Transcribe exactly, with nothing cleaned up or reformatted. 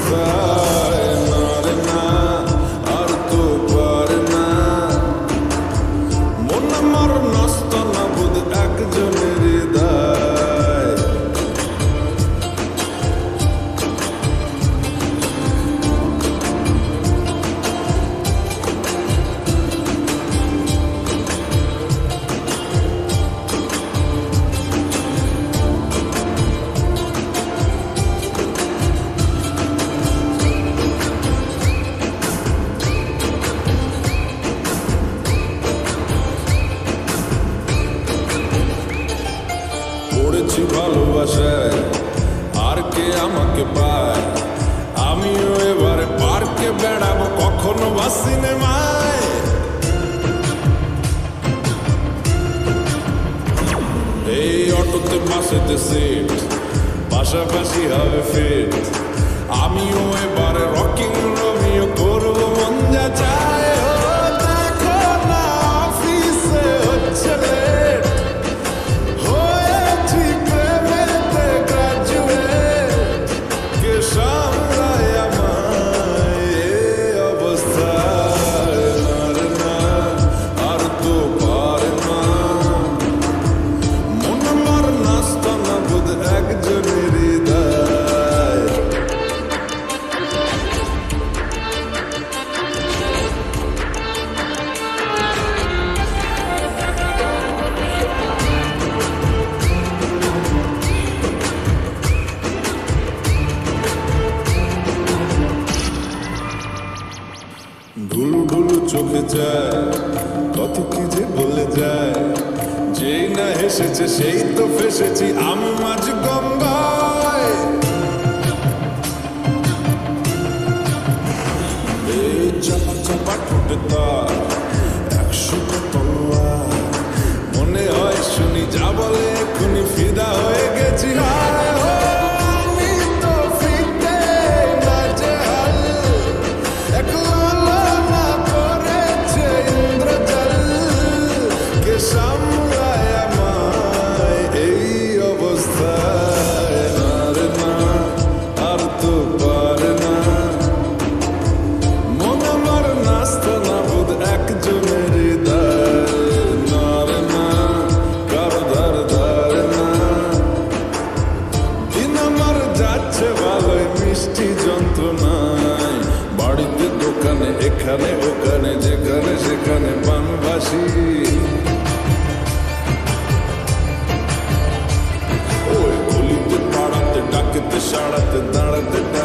অবস্থায় না রে না, আর তো পারে না। মন আমার নাস্তা না বোধ একজনের হৃদয়। পড়েছি ভালোবাসায়, আর কে আমাকে পায়? আমিও এবারে পার্কে বেড়াবো, কখনো বা সিনেমায়। এই অটোতে বাসেতে সিট, পাশাপাশি হবে ফিট। আমিও এবারে রকিং রোমিও করবো, মন যা চায়। ও দেখো না অফিসে হচ্ছে লেট, হয়েছি প্রেমেতে গ্রাজুয়েট। কে সামলায় আমায় এই অবস্থায়? না রে না, আর তো পারে না। মন আমার নাস্তা না বোধ একজনের হৃদয়। ঢুলু ঢুলু চোখে যায়, কত কি যে বলে যায়। যেই না হেসেছে সেই তো ফেসেছি আমি মাঝ গঙ্গায়। এই চাপা চাপা ঠোঁটে তার একশোটা তলোয়ার। মনে হয় শুনি যা বলে এক্ষুনি ফিদা হয়ে গেছি। হায় হো, আমি তো ফিরতে নাজেহাল। একলা না করেছে ইন্দ্রজাল। কে সামলায় আমায় এই অবস্থায়? না রে না, আর তো পারে না। মন আমার নাস্তা না বোধ একজনের হৃদয়। না রে না, কারো ধার ধারে না। দিন আমার যাচ্ছে ভালোই মিষ্টি যন্ত্রণায়। বাড়িতে দোকানে এখানে ওখানে যেখানে সেখানে বানবাসী। ওই গলিতে পাড়াতে ডাকেতে সাড়াতে দাঁড়াতে